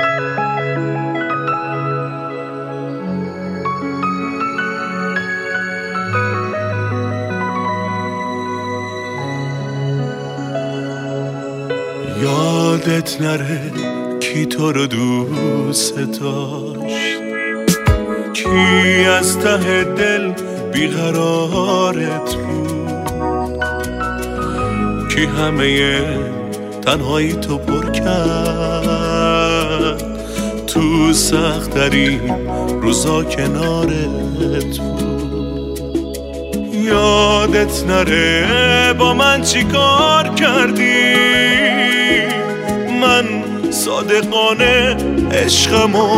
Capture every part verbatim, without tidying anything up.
یادت نره کی تو رو دوست داشت، کی از ته دل بیقرارت بود، کی همه تنهایی تو پر کرد، تو سخت ترین روزا کنارت بود. یادت نره با من چی کار کردی، من صادقانه عشقمو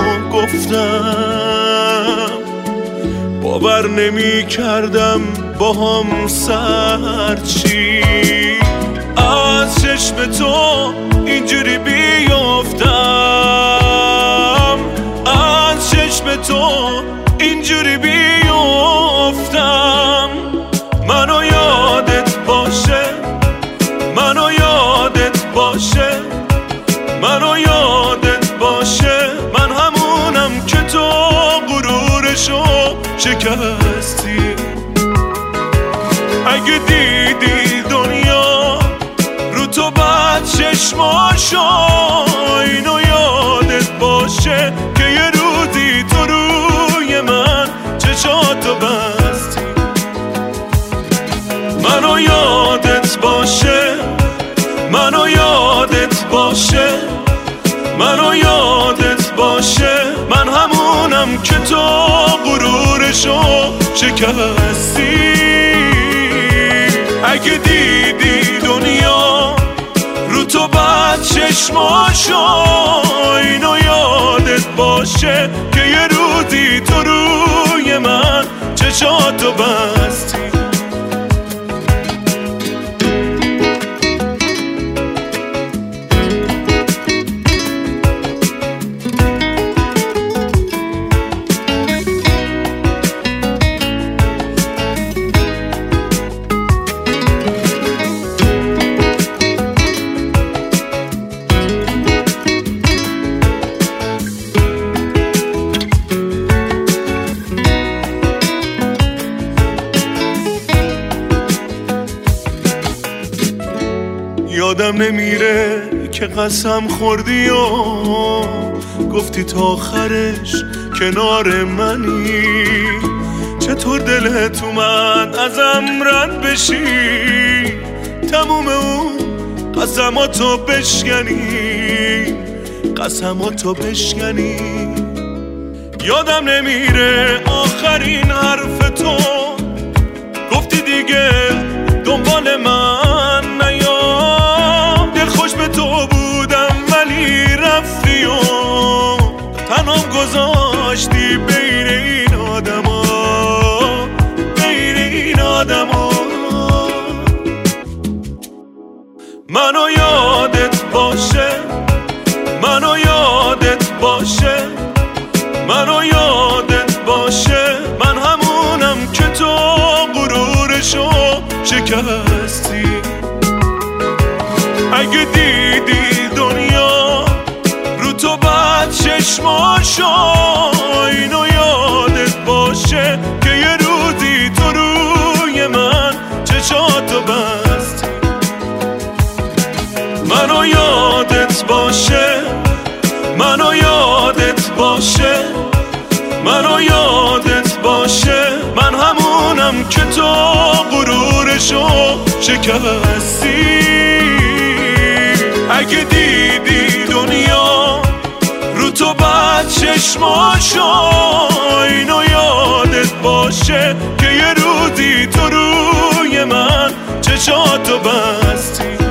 گفتم، باور نمی کردم با هم سر چی از چشم تو اینجوری بیافتم، از چشم تو اینجوری بیافتم. منو یادت باشه، منو یادت باشه، منو یادت باشه، من همونم که تو غرورشو شکستی. اگه دیدی دنیا رو تو بعد چشماشو، اینو یادت باشه که یه روزی تو روی من چشاتو بستی. منو یادت باشه، منو یادت باشه، منو یادت باشه، من همونم که تو غرورشو شکستی. اگه دیدی دنیا رو تو بعد چشماشو، اینو یادت باشه که یه روزی تو روی من چشاتو بستی. یادم نمیره که قسم خوردی و گفتی تا آخرش کنار منی، چطور دلت اومد ازم رد بشی، تموم اون قسماتو بشکنی، قسماتو بشکنی. یادم نمیره آخرین حرف تو، گفتی دیگه دنبال من نیا، دلخوش به تو بودم ولی رفتی و تنام گذاشتی بین این آدما، بین این آدما. منو یادت باشه، منو یادت باشه، منو یادت باشه، من همونم که تو غرورشو شکستی. اگه دیدی دنیا رو تو بعد چشماشو، اینو یادت باشه که یه روزی تو روی من چشاتو بستی. منو یادت باشه، منو یادت باشه، منو یادت باشه، من همونم که تو غرورشو شکستی. اگه دیدی دنیا رو تو بعد چشماشو، اینو یادت باشه که یه روزی تو روی من چشاتو بستی.